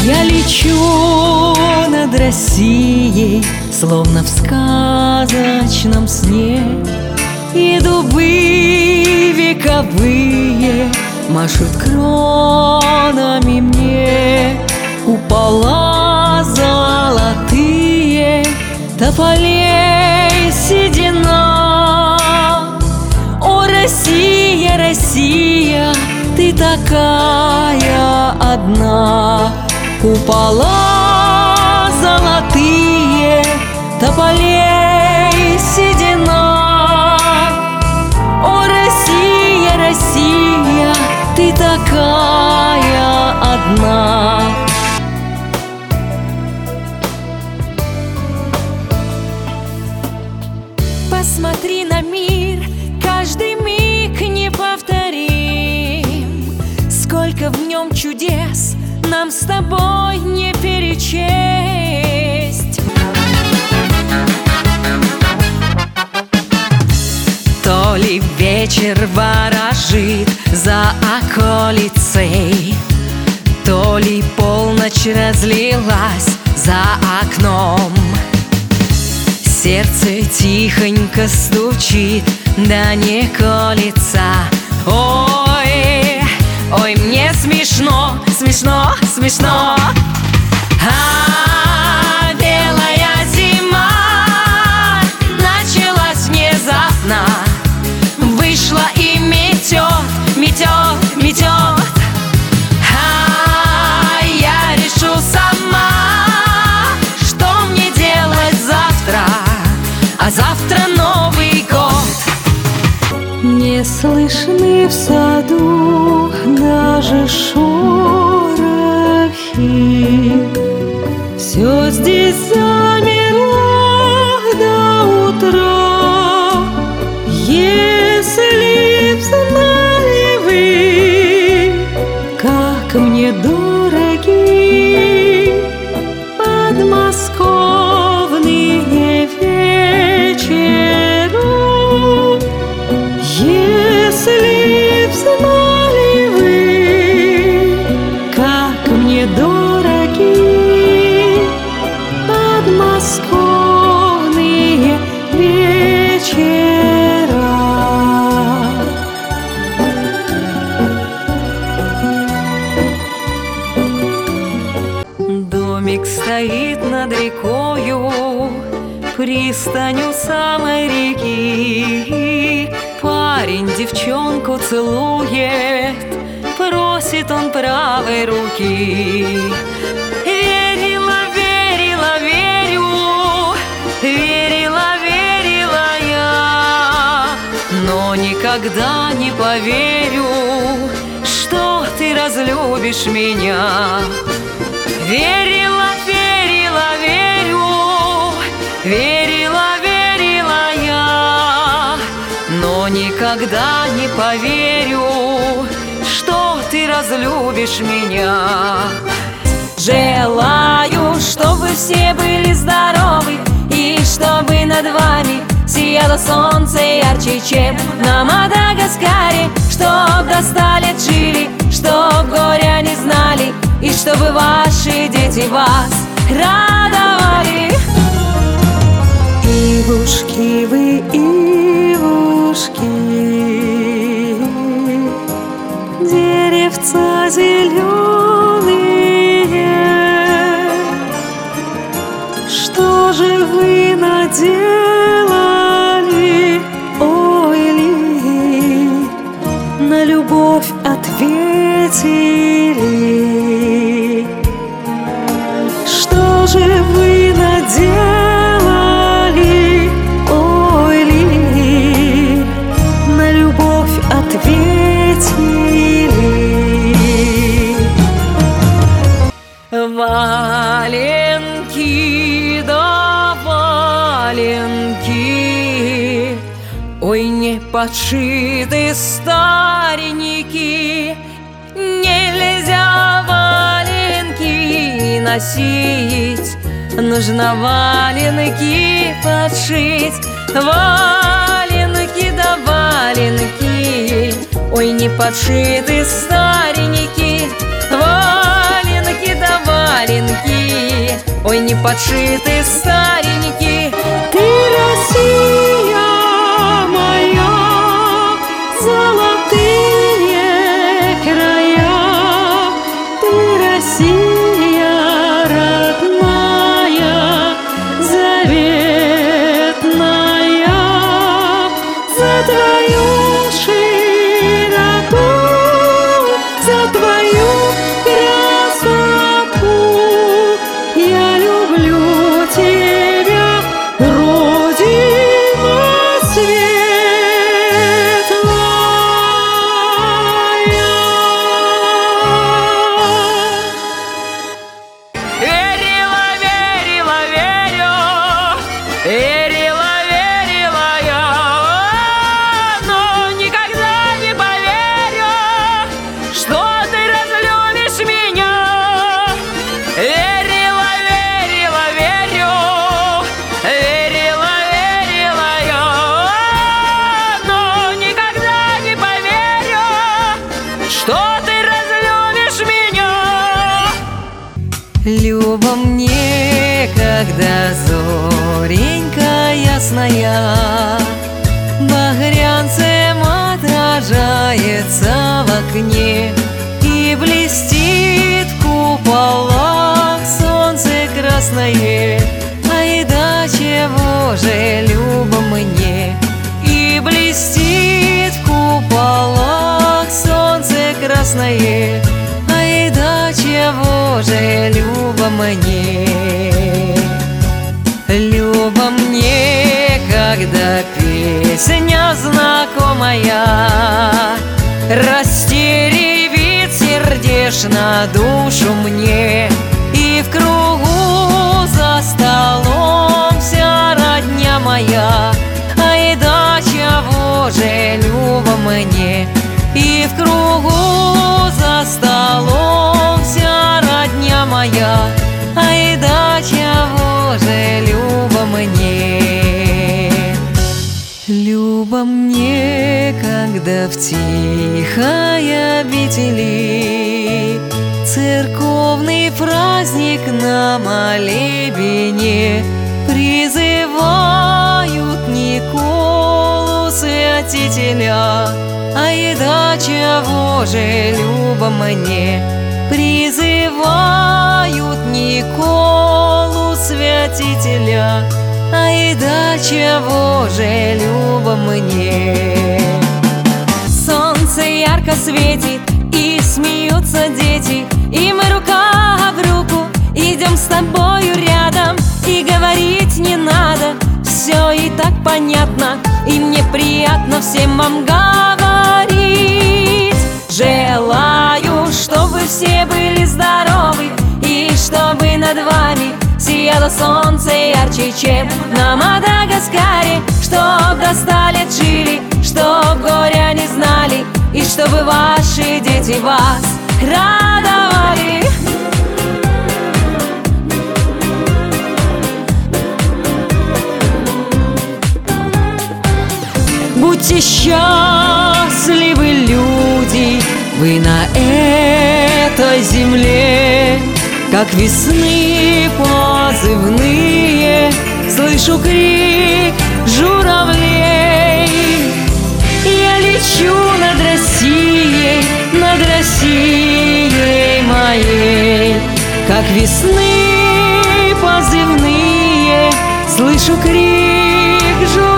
Я лечу над Россией, словно в сказочном сне, и дубы вековые машут кронами мне. Купола золотые, тополей седина. О, Россия, Россия, ты такая одна. Купола золотые, тополей седина. О, Россия, Россия, ты такая одна. Посмотри на мир, каждый миг неповторим. Сколько в нем чудес нам с тобой не перечесть. То ли вечер ворожит за околицей, то ли полночь разлилась за окном. Сердце тихонько стучит, да не колется. Ой, ой, мне смешно, смешно, смешно. А белая зима началась внезапно, вышла и метет, метет, метет. А я решу сама, что мне делать завтра, а завтра Новый год. Не слышны в саду даже шорохи, все здесь замерло до утра. Если б знали вы, как мне дороги подмосковные вечера, если б знали вы, как мне дороги подмосковные вечера. Домик стоит над рекою, пристанью самой реки. Парень девчонку целует, просит он правой руки. Верила, верила, верю, верила, верила я, но никогда не поверю, что ты разлюбишь меня. Верила, верила, верю, верила, верила я, но никогда не поверю, что ты разлюбишь меня. Желаю, чтобы все были здоровы, и чтобы над вами сияло солнце ярче, чем на Мадагаскаре. Чтоб до 100 лет жили, чтоб горя не знали, и чтобы ваши дети вас радовали. Ивушки вы, ивушки, деревца зеленые, что же вы наделали, ой ли, на любовь ответили? Что же вы наделали, ой ли, на любовь ответили? Валенки да валенки, ой, не подшиты старенькие, нельзя валенки носить, нужно валенки подшить. Валенки да валенки, ой, не подшиты старенькие, валенки да валенки. валенки, ой, не подшиты старенькие. Ты, Россия моя, золотые края, ты, Россия родная, заветная, за твою широту, за твою красоту я люблю тебя, Родина светлая. Верила, верила, верю, верила, верила я, но никогда не поверю, что ты разлюбишь меня. Верила, верила, верю, верила, верила я, но никогда не поверю, что ты разлюбишь меня. Люба мне, когда зоренька ясная багрянцем отражается в окне, и блестит в куполах солнце красное. Ай да чего же, Люба, мне, и блестит в куполах солнце красное. Ай да чего же, Люба, мне. Люба мне, когда песня знакомая растеревит сердечно душу мне, и в кругу за столом вся родня моя. Ай да чего же, Люба, мне, и в кругу за столом вся родня моя. Ай да чего же, Люба, мне. Люба мне, когда в тихой обители церковный праздник на молебне призывают Николу Святителя. Ай да чего же, Люба, мне, призывают Николу Святителя. Ай да чего же, Люба, мне. Солнце ярко светит, и смеются дети, и мы рука об руку идем с тобою рядом, и говорить не надо, все и так понятно, и мне приятно всем вам говорить. Желаю, чтобы все были здоровы, и чтобы над вами сияло солнце ярче, чем на Мадагаскаре, чтоб до 100 лет жили, чтоб горя не знали, и чтобы ваши дети вас радовали. Будьте счастливы, люди, вы на этой земле, как весны позывные. Слышу крик журавлей, я лечу над Россией моей, как весны позывные. Слышу крик журавлей.